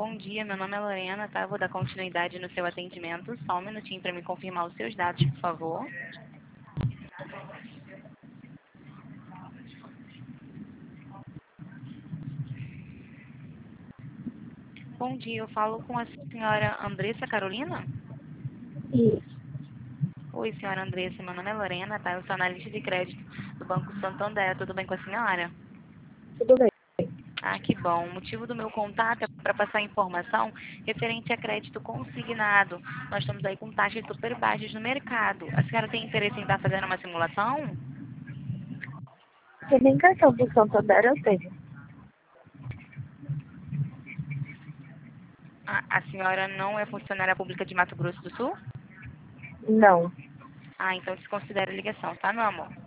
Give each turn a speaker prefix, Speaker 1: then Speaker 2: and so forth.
Speaker 1: Bom dia, meu nome é Lorena, tá? Eu vou dar continuidade no seu atendimento. Só um minutinho para me confirmar os seus dados, por favor. Bom dia, eu falo com a senhora Andressa Carolina?
Speaker 2: Isso,
Speaker 1: Oi, senhora Andressa, meu nome é Lorena, tá? Eu sou analista de crédito do Banco Santander. Tudo bem com a senhora?
Speaker 2: tudo bem.
Speaker 1: Ah, que bom. O motivo do meu contato é para passar informação referente a crédito consignado. Nós estamos aí com taxas super baixas no mercado. A senhora tem interesse em estar fazendo uma simulação?
Speaker 2: Se nem cartão do Santander eu tenho.
Speaker 1: A senhora não é funcionária pública de Mato Grosso do Sul?
Speaker 2: Não.
Speaker 1: Ah, então desconsidere a ligação, tá, meu amor?